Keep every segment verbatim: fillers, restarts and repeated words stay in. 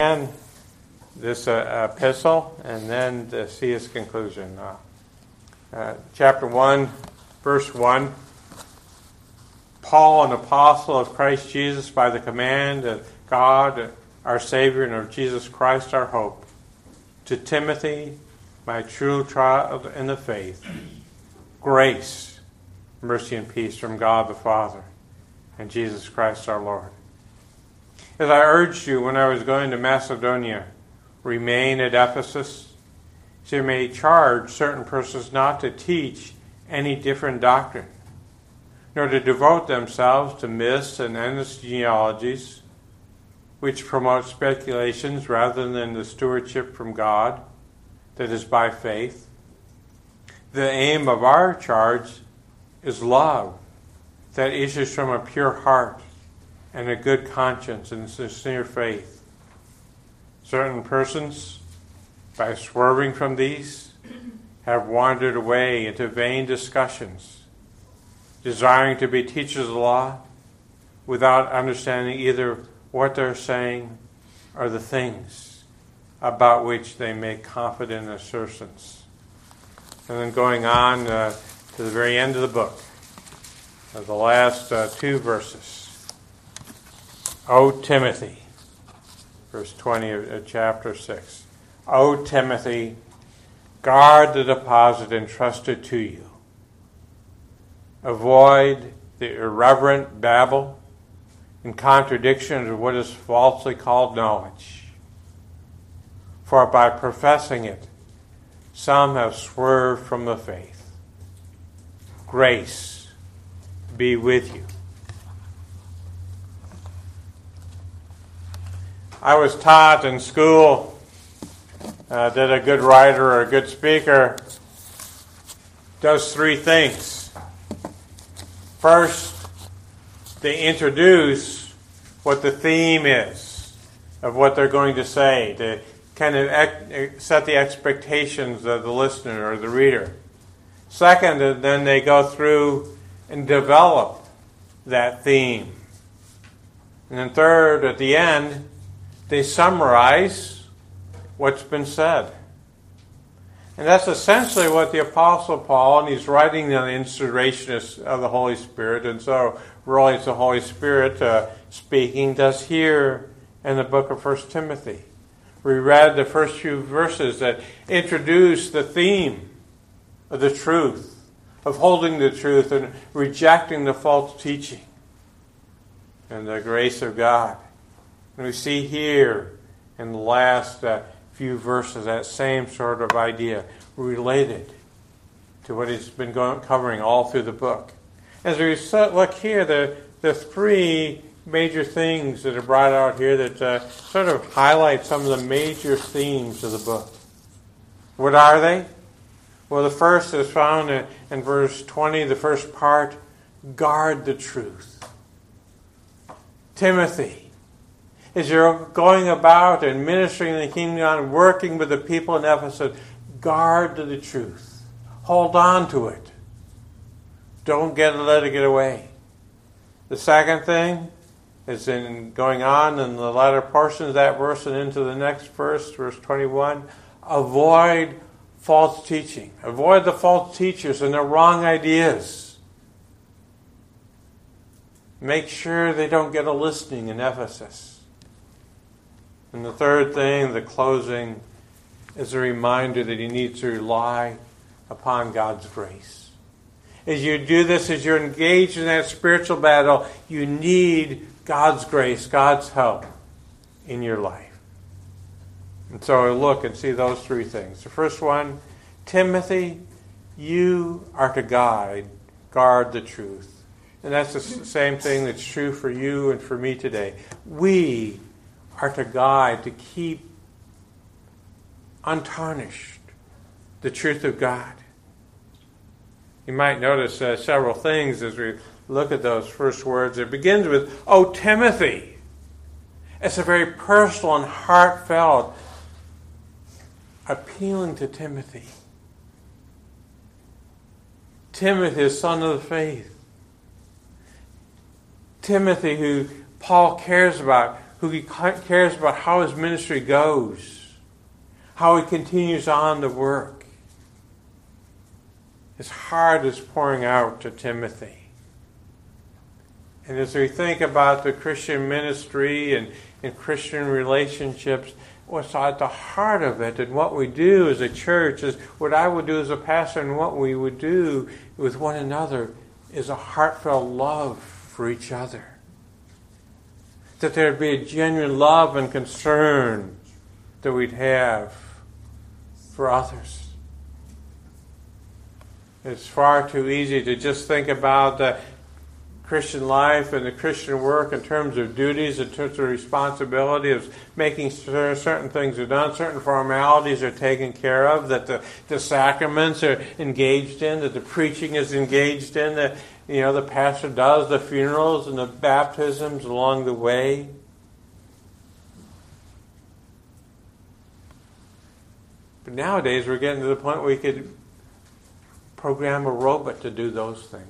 And this uh, epistle, and then to see his conclusion. Uh, uh, chapter one, verse one. Paul, an apostle of Christ Jesus, by the command of God, our Savior, and of Jesus Christ, our hope, to Timothy, my true child in the faith, grace, mercy, and peace from God the Father and Jesus Christ our Lord. As I urged you when I was going to Macedonia, remain at Ephesus, so you may charge certain persons not to teach any different doctrine, nor to devote themselves to myths and endless genealogies, which promote speculations rather than the stewardship from God that is by faith. The aim of our charge is love that issues from a pure heart and a good conscience and sincere faith. Certain persons, by swerving from these, have wandered away into vain discussions, desiring to be teachers of the law without understanding either what they're saying or the things about which they make confident assertions. And then going on uh, to the very end of the book, uh, the last uh, two verses. O Timothy, verse twenty of chapter six. O Timothy, guard the deposit entrusted to you. Avoid the irreverent babble in contradiction of what is falsely called knowledge. For by professing it, some have swerved from the faith. Grace be with you. I was taught in school uh, that a good writer or a good speaker does three things. First, they introduce what the theme is of what they're going to say, to kind of ex- set the expectations of the listener or the reader. Second, then they go through and develop that theme. And then third, at the end, they summarize what's been said. And that's essentially what the Apostle Paul, and he's writing on the inspiration of the Holy Spirit, and so really it's the Holy Spirit uh, speaking, does here in the book of First Timothy. We read the first few verses that introduce the theme of the truth, of holding the truth and rejecting the false teaching, and the grace of God. And we see here in the last uh, few verses that same sort of idea related to what he's been going, covering all through the book. As we look here, the, the three major things that are brought out here that uh, sort of highlight some of the major themes of the book. What are they? Well, the first is found in, in verse twenty, the first part, guard the truth. Timothy, as you're going about and ministering in the kingdom and working with the people in Ephesus, guard the truth. Hold on to it. Don't get let it get away. The second thing is in going on in the latter portion of that verse and into the next verse, verse twenty-one, avoid false teaching. Avoid the false teachers and their wrong ideas. Make sure they don't get a listening in Ephesus. And the third thing, the closing, is a reminder that you need to rely upon God's grace. As you do this, as you're engaged in that spiritual battle, you need God's grace, God's help in your life. And so I look and see those three things. The first one, Timothy, you are to guide, guard the truth. And that's the same thing that's true for you and for me today. We are to guide, to keep untarnished the truth of God. You might notice uh, several things as we look at those first words. It begins with, "O Timothy." It's a very personal and heartfelt appealing to Timothy. Timothy, son of the faith. Timothy, who Paul cares about, who cares about how his ministry goes, how he continues on the work. His heart is pouring out to Timothy. And as we think about the Christian ministry and, and Christian relationships, what's at the heart of it and what we do as a church is what I would do as a pastor and what we would do with one another is a heartfelt love for each other. That there'd be a genuine love and concern that we'd have for others. It's far too easy to just think about the Christian life and the Christian work in terms of duties, in terms of responsibility, of making sure certain things are done, certain formalities are taken care of, that the, the sacraments are engaged in, that the preaching is engaged in, that you know the pastor does the funerals and the baptisms along the way. But nowadays we're getting to the point where we could program a robot to do those things.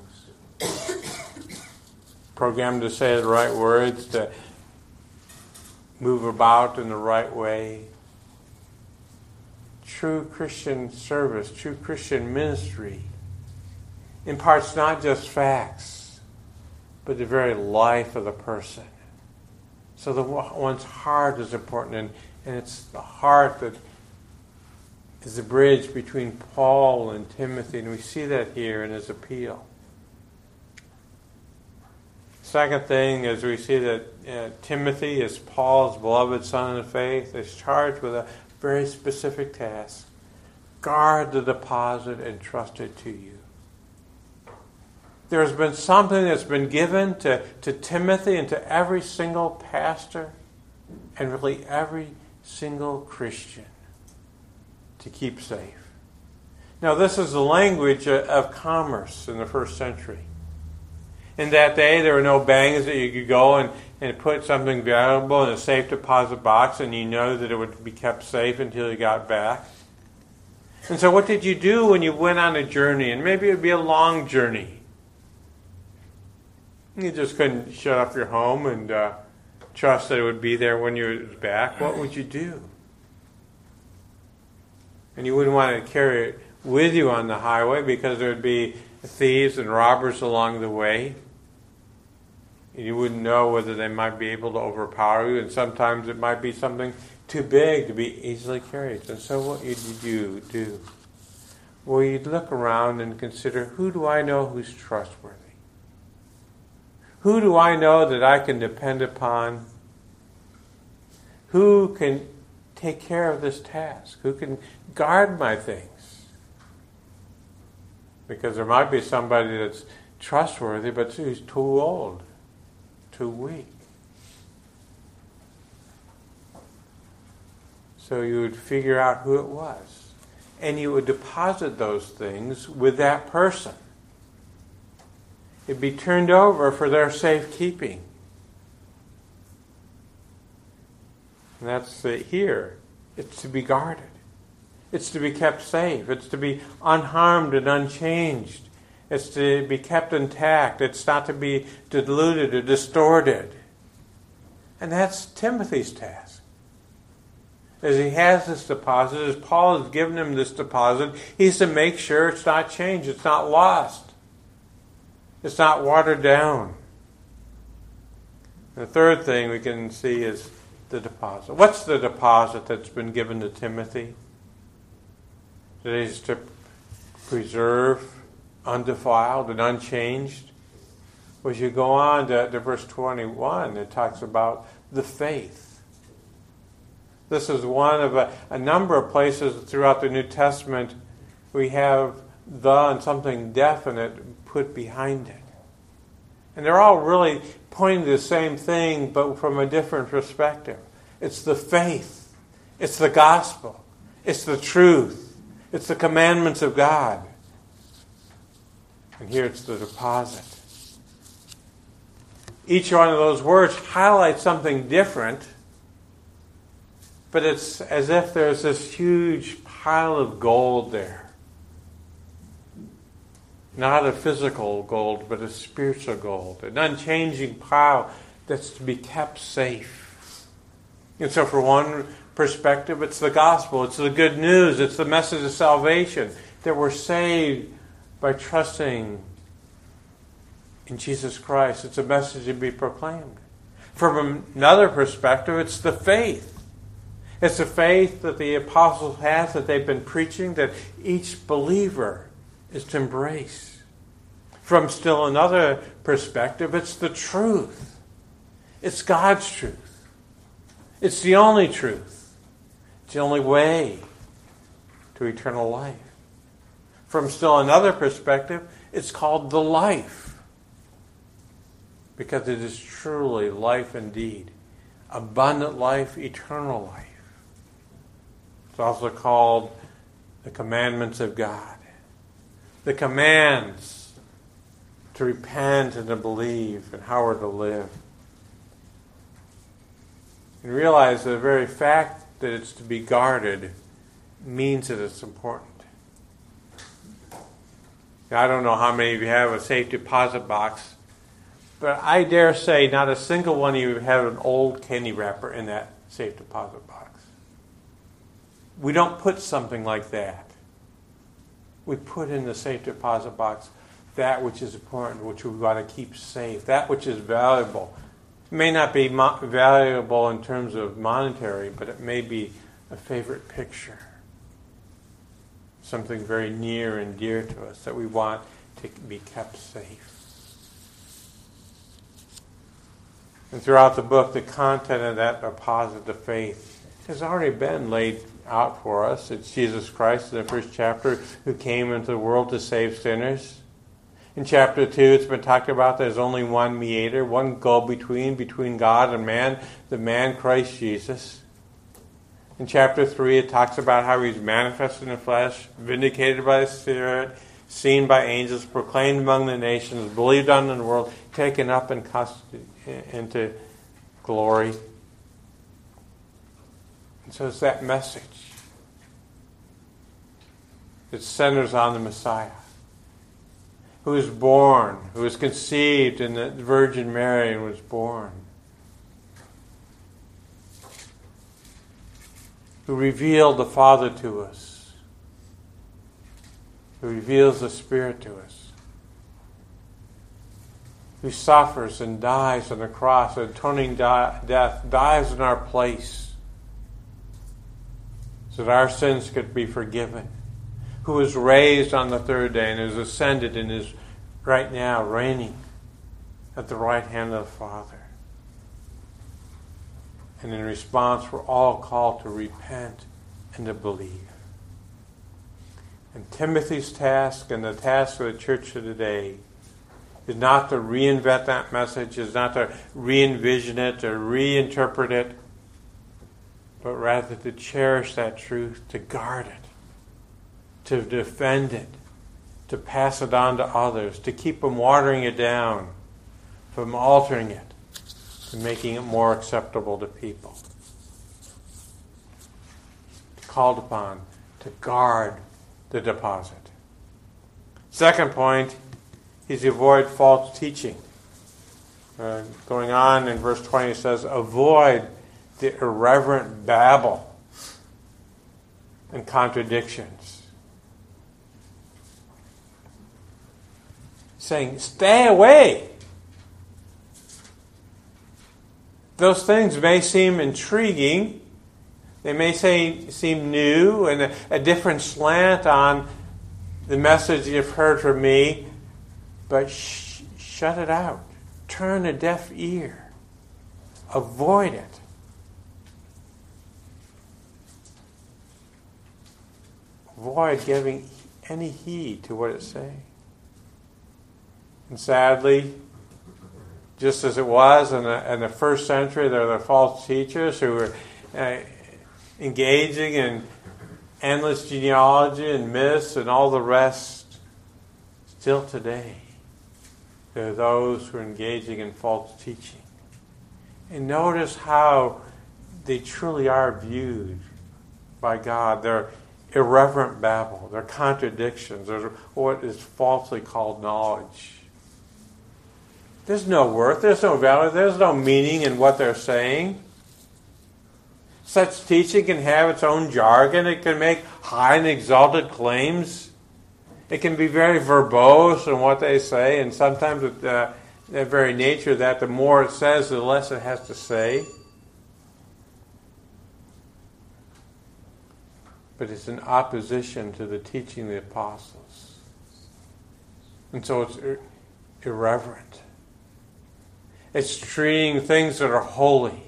Program to say the right words, to move about in the right way. True Christian service, true Christian ministry imparts not just facts, but the very life of the person. So the one's heart is important, and, and it's the heart that is the bridge between Paul and Timothy, and we see that here in his appeal. Second thing is we see that uh, Timothy is Paul's beloved son in the faith, is charged with a very specific task. Guard the deposit entrusted to you. There's been something that's been given to, to Timothy and to every single pastor and really every single Christian to keep safe. Now this is the language of commerce in the first century. In that day, there were no banks that you could go and, and put something valuable in a safe deposit box and you know that it would be kept safe until you got back. And so what did you do when you went on a journey? And maybe it would be a long journey. You just couldn't shut up your home and uh, trust that it would be there when you were back. What would you do? And you wouldn't want to carry it with you on the highway because there would be thieves and robbers along the way. And you wouldn't know whether they might be able to overpower you, and sometimes it might be something too big to be easily carried. And so what did you do? Well, you'd look around and consider, who do I know who's trustworthy? Who do I know that I can depend upon? Who can take care of this task? Who can guard my things? Because there might be somebody that's trustworthy, but who's too old, too weak. So you would figure out who it was. And you would deposit those things with that person. It'd be turned over for their safekeeping. And that's it here. It's to be guarded. It's to be kept safe. It's to be unharmed and unchanged. It's to be kept intact. It's not to be diluted or distorted. And that's Timothy's task. As he has this deposit, as Paul has given him this deposit, he's to make sure it's not changed, it's not lost, it's not watered down. And the third thing we can see is the deposit. What's the deposit that's been given to Timothy? That is to preserve undefiled and unchanged. As you go on to, to verse twenty-one, it talks about the faith. This is one of a, a number of places throughout the New Testament we have the and something definite put behind it. And they're all really pointing to the same thing, but from a different perspective. It's the faith. It's the gospel. It's the truth. It's the commandments of God. And here it's the deposit. Each one of those words highlights something different, but it's as if there's this huge pile of gold there. Not a physical gold, but a spiritual gold. An unchanging pile that's to be kept safe. And so for one perspective, it's the gospel. It's the good news. It's the message of salvation, that we're saved by trusting in Jesus Christ. It's a message to be proclaimed. From another perspective, it's the faith. It's the faith that the apostles have, that they've been preaching, that each believer is to embrace. From still another perspective, it's the truth. It's God's truth. It's the only truth. It's the only way to eternal life. From still another perspective, it's called the life, because it is truly life indeed. Abundant life, eternal life. It's also called the commandments of God. The commands to repent and to believe and how we're to live. And realize that the very fact that it's to be guarded means that it's important. Now, I don't know how many of you have a safe deposit box, but I dare say not a single one of you have an old candy wrapper in that safe deposit box. We don't put something like that. We put in the safe deposit box that which is important, which we want to keep safe, that which is valuable. It may not be mo- valuable in terms of monetary, but it may be a favorite picture. Something very near and dear to us that we want to be kept safe. And throughout the book, the content of that deposit of faith has already been laid out for us. It's Jesus Christ in the first chapter, who came into the world to save sinners. In chapter two, it's been talked about there's only one mediator, one go-between between God and man, the man Christ Jesus. In chapter three, it talks about how he's manifested in the flesh, vindicated by the Spirit, seen by angels, proclaimed among the nations, believed on in the world, taken up in custody, into glory. And so it's that message that centers on the Messiah, who was born, who was conceived in the Virgin Mary and was born, who revealed the Father to us, who reveals the Spirit to us, who suffers and dies on the cross, an atoning di- death, dies in our place so that our sins could be forgiven, who was raised on the third day and is ascended and is right now reigning at the right hand of the Father. And in response, we're all called to repent and to believe. And Timothy's task and the task of the church of today is not to reinvent that message, is not to re-envision it or reinterpret it, but rather to cherish that truth, to guard it, to defend it, to pass it on to others, to keep from watering it down, from altering it, to making it more acceptable to people. Called upon to guard the deposit. Second point, is avoid false teaching. Uh, going on in verse twenty, it says, avoid the irreverent babble and contradictions. Saying, stay away. Those things may seem intriguing. They may say, seem new and a, a different slant on the message you've heard from me, but sh- shut it out. Turn a deaf ear. Avoid it. Avoid giving any heed to what it's saying. And sadly, just as it was in the, in the first century, there were the false teachers who were uh, engaging in endless genealogy and myths and all the rest. Still today, there are those who are engaging in false teaching. And notice how they truly are viewed by God. They're irreverent babble. They're contradictions. They're what is falsely called knowledge. There's no worth. There's no value. There's no meaning in what they're saying. Such teaching can have its own jargon. It can make high and exalted claims. It can be very verbose in what they say, and sometimes with uh, the very nature of that, the more it says, the less it has to say. But it's in opposition to the teaching of the apostles. And so it's ir- irreverent. It's treating things that are holy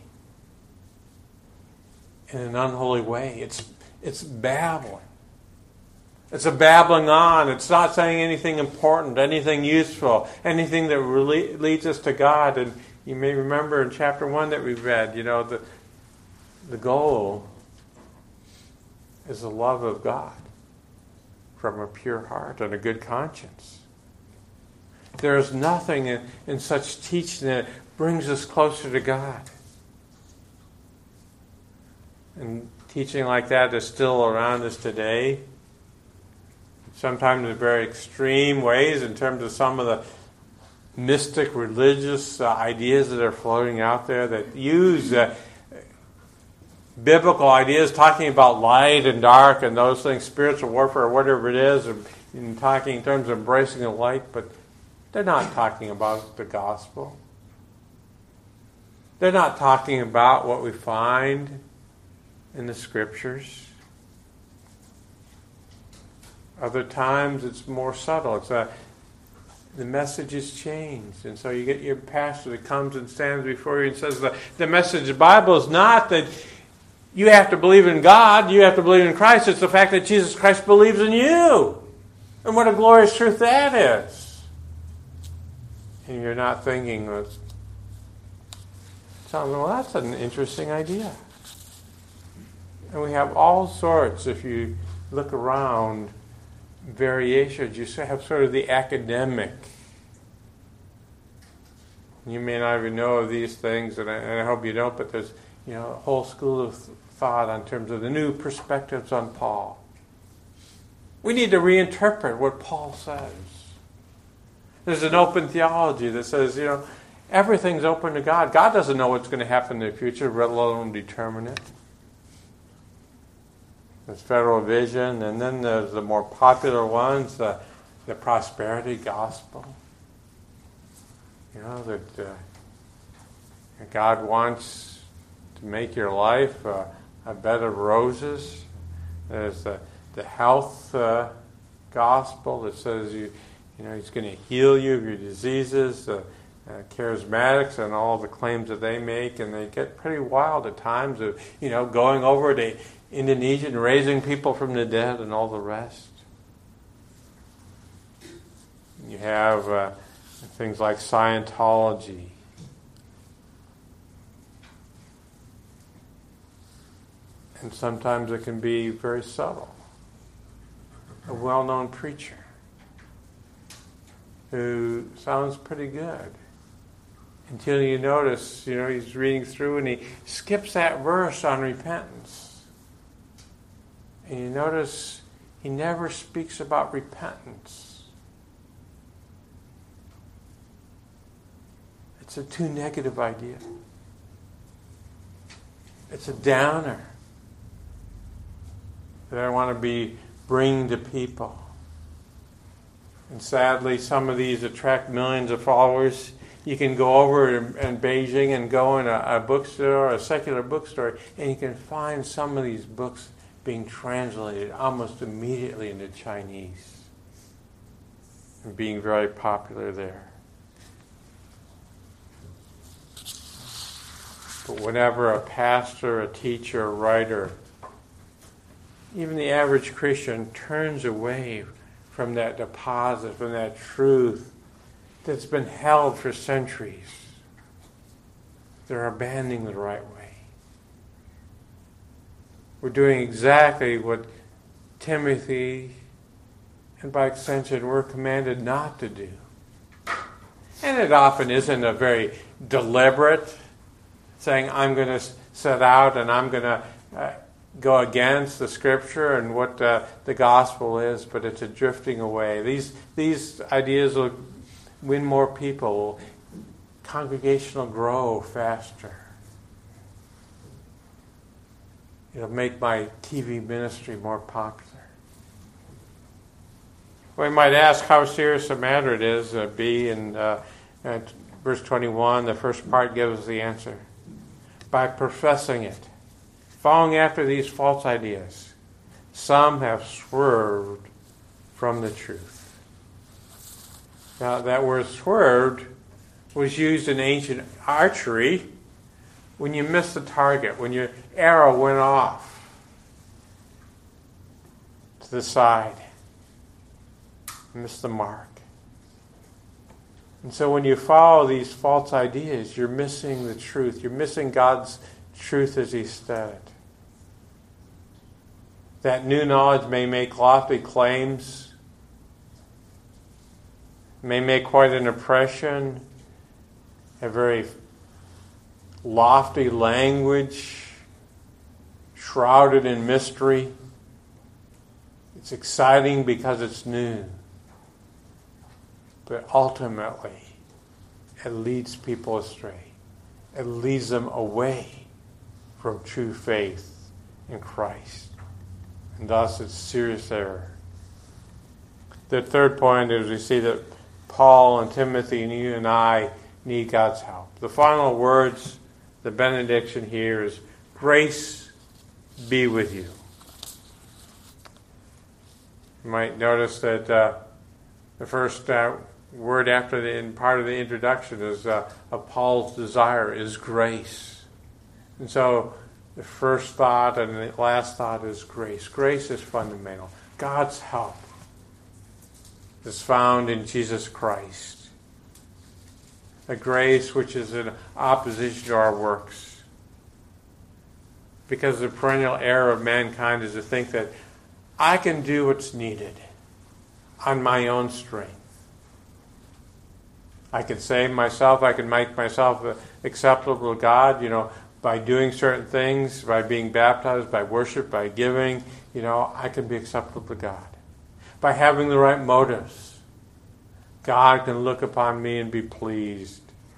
in an unholy way. It's it's babbling. It's a babbling on. It's not saying anything important, anything useful, anything that really leads us to God. And you may remember in chapter one that we read, you know, the the goal is the love of God from a pure heart and a good conscience. There is nothing in, in such teaching that brings us closer to God. And teaching like that is still around us today. Sometimes in very extreme ways in terms of some of the mystic religious uh, ideas that are floating out there that use uh, biblical ideas, talking about light and dark and those things, spiritual warfare or whatever it is, and, and talking in terms of embracing the light, but they're not talking about the gospel. They're not talking about what we find in the scriptures. Other times it's more subtle. It's a, the message has changed. And so you get your pastor that comes and stands before you and says the, the message of the Bible is not that you have to believe in God, you have to believe in Christ. It's the fact that Jesus Christ believes in you. And what a glorious truth that is. And you're not thinking, well, well, that's an interesting idea. And we have all sorts, if you look around, variations. You have sort of the academic. You may not even know of these things, and I, and I hope you don't, but there's, you know, a whole school of thought in terms of the new perspectives on Paul. We need to reinterpret what Paul says. There's an open theology that says, you know, everything's open to God. God doesn't know what's going to happen in the future, let alone determine it. There's federal vision, and then there's the more popular ones, the, the prosperity gospel. You know, that uh, God wants to make your life uh, a bed of roses. There's the, the health uh, gospel that says, you, you know, He's going to heal you of your diseases. Uh, uh, charismatics and all the claims that they make, and they get pretty wild at times of, you know, going over to Indonesia and raising people from the dead and all the rest. You have uh, things like Scientology. And sometimes it can be very subtle. A well-known preacher who sounds pretty good until you notice, you know, he's reading through and he skips that verse on repentance. And you notice he never speaks about repentance. It's a too negative idea. It's a downer that I want to be bringing to people. And sadly, some of these attract millions of followers. You can go over in, in Beijing and go in a, a bookstore, a secular bookstore, and you can find some of these books being translated almost immediately into Chinese and being very popular there. But whenever a pastor, a teacher, a writer, even the average Christian turns away from that deposit, from that truth that's been held for centuries, they're abandoning the right way. We're doing exactly what Timothy, and by extension, we're commanded not to do. And it often isn't a very deliberate saying, I'm going to set out and I'm going to uh, go against the Scripture and what uh, the gospel is, but it's a drifting away. These these ideas will win more people. Congregation will grow faster. It'll make my T V ministry more popular. We might ask how serious a matter it is. Uh, B in uh, at verse twenty-one, the first part gives us the answer. By professing it, following after these false ideas, some have swerved from the truth. Now, that word swerved was used in ancient archery when you missed the target, when your arrow went off to the side, missed the mark. And so when you follow these false ideas, you're missing the truth. You're missing God's truth as He said. That new knowledge may make lofty claims, may make quite an impression, a very lofty language, shrouded in mystery. It's exciting because it's new. But ultimately, it leads people astray. It leads them away from true faith in Christ. And thus, it's serious error. The third point is we see that Paul and Timothy and you and I need God's help. The final words, the benediction here is, grace be with you. You might notice that uh, the first uh, word after the in part of the introduction is uh, of Paul's desire is grace. And so the first thought and the last thought is grace. Grace is fundamental. God's help is found in Jesus Christ. A grace which is in opposition to our works. Because the perennial error of mankind is to think that I can do what's needed on my own strength. I can save myself. I can make myself acceptable to God, you know, by doing certain things, by being baptized, by worship, by giving. You know, I can be acceptable to God. By having the right motives, God can look upon me and be pleased.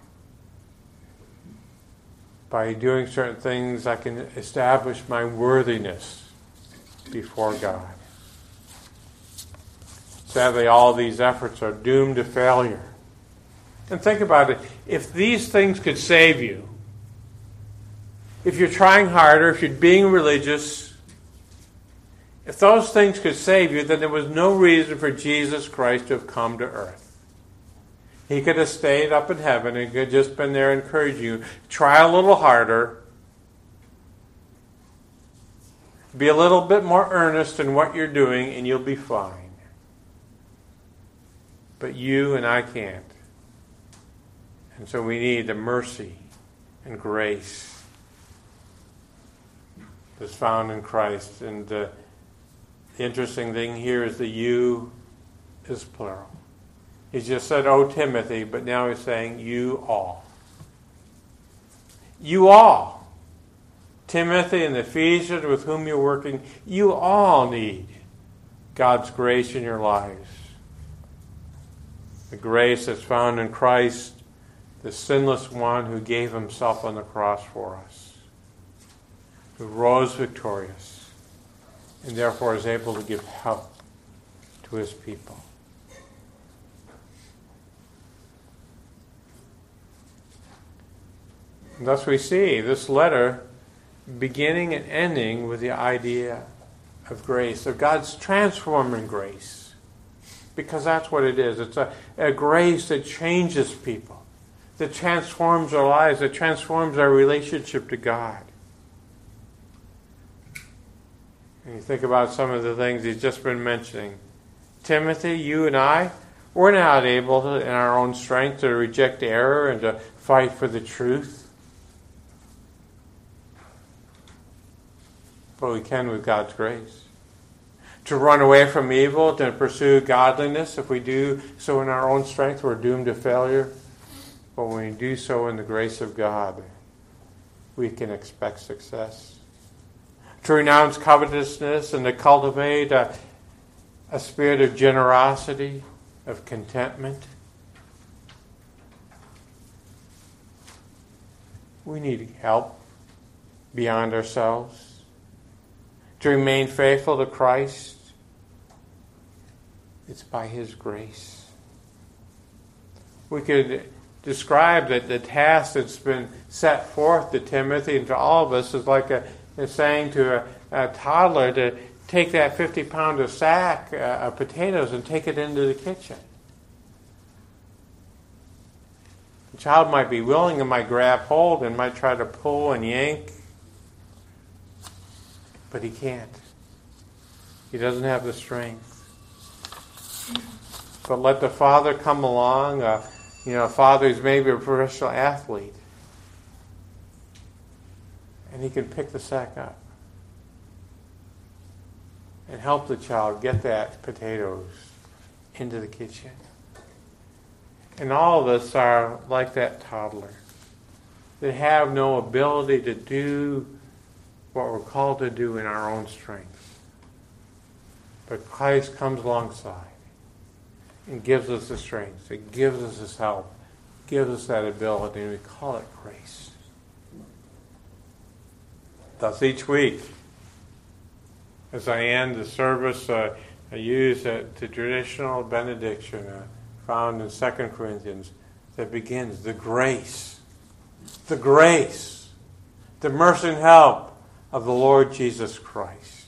By doing certain things, I can establish my worthiness before God. Sadly, all these efforts are doomed to failure. And think about it. If these things could save you, if you're trying harder, if you're being religious, if those things could save you, then there was no reason for Jesus Christ to have come to earth. He could have stayed up in heaven and could have just been there encouraging you. Try a little harder. Be a little bit more earnest in what you're doing and you'll be fine. But you and I can't. And so we need the mercy and grace that's found in Christ. And uh, the interesting thing here is the you is plural. He just said, "Oh, Timothy," but now he's saying, "You all." You all. Timothy and the Ephesians with whom you're working, you all need God's grace in your lives. The grace that's found in Christ, the sinless one who gave himself on the cross for us, who rose victorious, and therefore is able to give help to his people. And thus we see this letter beginning and ending with the idea of grace, of God's transforming grace. Because that's what it is. It's a, a grace that changes people, that transforms our lives, that transforms our relationship to God. And you think about some of the things he's just been mentioning. Timothy, you and I, we're not able to, in our own strength, to reject error and to fight for the truth. But we can with God's grace. To run away from evil, to pursue godliness. If we do so in our own strength, we're doomed to failure. But when we do so in the grace of God, we can expect success. To renounce covetousness and to cultivate a, a spirit of generosity, of contentment. We need help beyond ourselves. to remain faithful to Christ? It's by His grace. We could describe that the task that's been set forth to Timothy and to all of us is like a, a saying to a, a toddler to take that fifty pound of sack uh, of potatoes and take it into the kitchen. The child might be willing and might grab hold and might try to pull and yank, but he can't. He doesn't have the strength. But let the father come along, uh, you know, a father who's maybe a professional athlete, and he can pick the sack up and help the child get that potatoes into the kitchen. And all of us are like that toddler. They have no ability to do what we're called to do in our own strength. But Christ comes alongside and gives us the strength. It gives us His help. Gives us that ability, and we call it grace. Thus each week, as I end the service, uh, I use uh, the traditional benediction uh, found in Second Corinthians that begins, the grace, the grace, the mercy and help of the Lord Jesus Christ.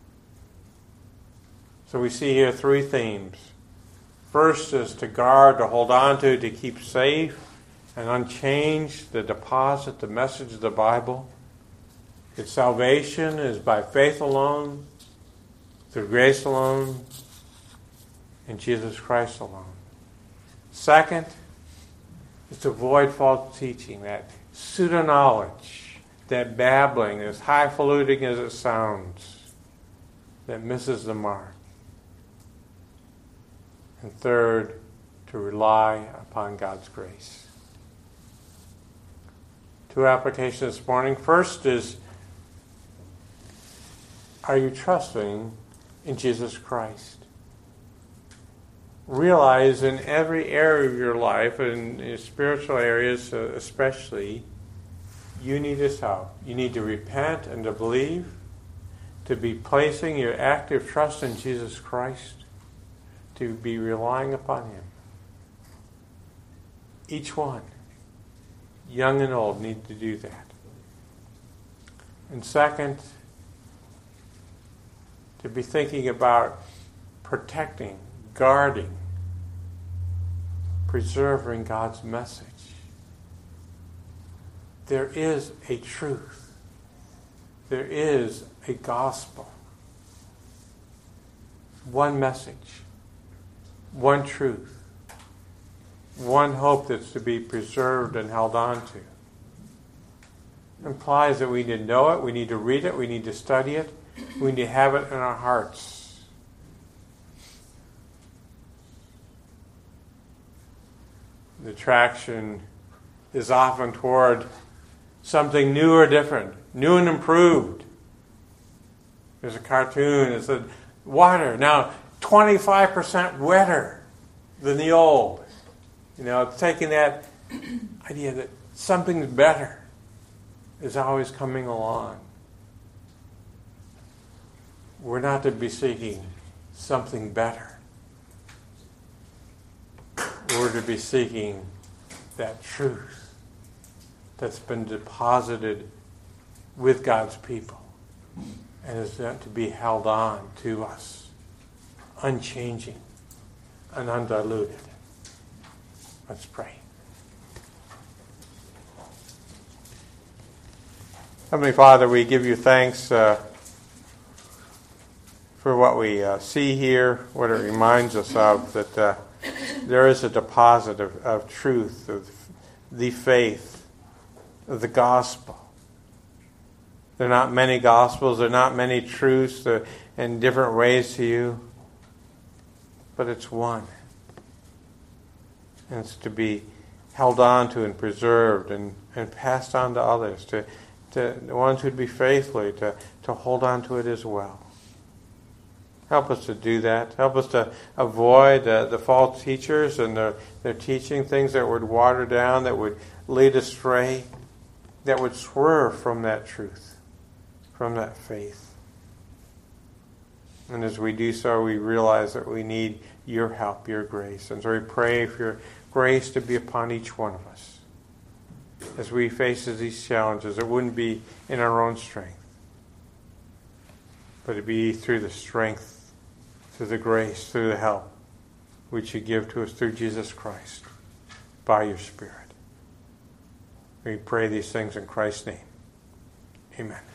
So we see here three themes. First is to guard, to hold on to, to keep safe and unchanged the deposit, the message of the Bible. Its salvation is by faith alone, through grace alone, in Jesus Christ alone. Second is to avoid false teaching, that pseudo-knowledge, that babbling, as highfalutin as it sounds, that misses the mark. And third, to rely upon God's grace. Two applications this morning. First is, are you trusting in Jesus Christ? Realize in every area of your life, and in spiritual areas especially, you need His help. You need to repent and to believe, to be placing your active trust in Jesus Christ, to be relying upon Him. Each one, young and old, need to do that. And second, to be thinking about protecting, guarding, preserving God's message. There is a truth. There is a gospel. One message. One truth. One hope that's to be preserved and held on to. It implies that we need to know it, we need to read it, we need to study it, we need to have it in our hearts. The attraction is often toward something new or different, new and improved. There's a cartoon that said, water, now twenty-five percent wetter than the old. You know, it's taking that idea that something better is always coming along. We're not to be seeking something better. We're to be seeking that truth that's been deposited with God's people and is meant to be held on to us, unchanging and undiluted. Let's pray. Heavenly Father, we give you thanks uh, for what we uh, see here, what it reminds us of, that uh, there is a deposit of, of truth, of the faith, of the gospel. There are not many gospels, there are not many truths uh, in different ways to you, but it's one. And it's to be held on to and preserved and, and passed on to others, to, to the ones who'd be faithfully, to, to hold on to it as well. Help us to do that. Help us to avoid uh, the false teachers and their, their teaching things that would water down, that would lead astray, that would swerve from that truth, from that faith. And as we do so, we realize that we need your help, your grace. And so we pray for your grace to be upon each one of us. As we face these challenges, it wouldn't be in our own strength, but it be through the strength, through the grace, through the help which you give to us through Jesus Christ by your Spirit. We pray these things in Christ's name. Amen.